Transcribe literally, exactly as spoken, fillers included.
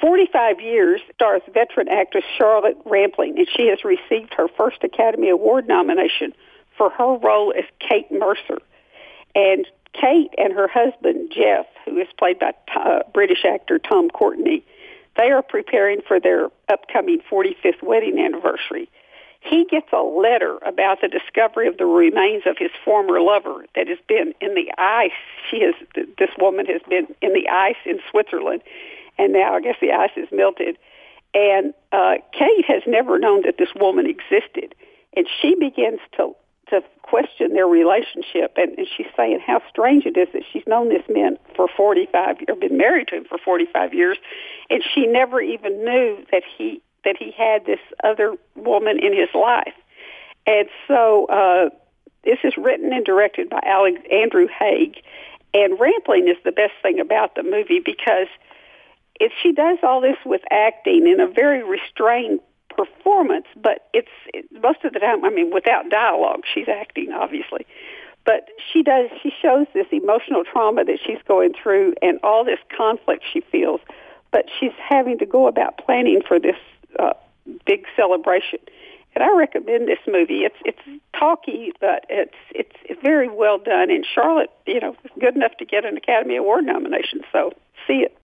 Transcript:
forty-five years stars veteran actress Charlotte Rampling, and she has received her first Academy Award nomination for her role as Kate Mercer. And Kate and her husband, Jeff, who is played by uh, British actor Tom Courtenay, they are preparing for their upcoming forty-fifth wedding anniversary. He gets a letter about the discovery of the remains of his former lover that has been in the ice. She has, this woman has been in the ice in Switzerland, and now I guess the ice is melted. And uh, Kate has never known that this woman existed, and she begins to to question their relationship, and, and she's saying how strange it is that she's known this man for forty-five years, or been married to him for forty-five years, and she never even knew that he that he had this other woman in his life. And so uh, this is written and directed by Alex, Andrew Haig, and Rampling is the best thing about the movie because it, she does all this with acting in a very restrained performance, but it's it, most of the time, I mean, without dialogue, she's acting, obviously. But she does, she shows this emotional trauma that she's going through and all this conflict she feels, but she's having to go about planning for this uh, big celebration. And I recommend this movie. It's it's talky, but it's it's it's very well done. And Charlotte, you know, is good enough to get an Academy Award nomination. So see it.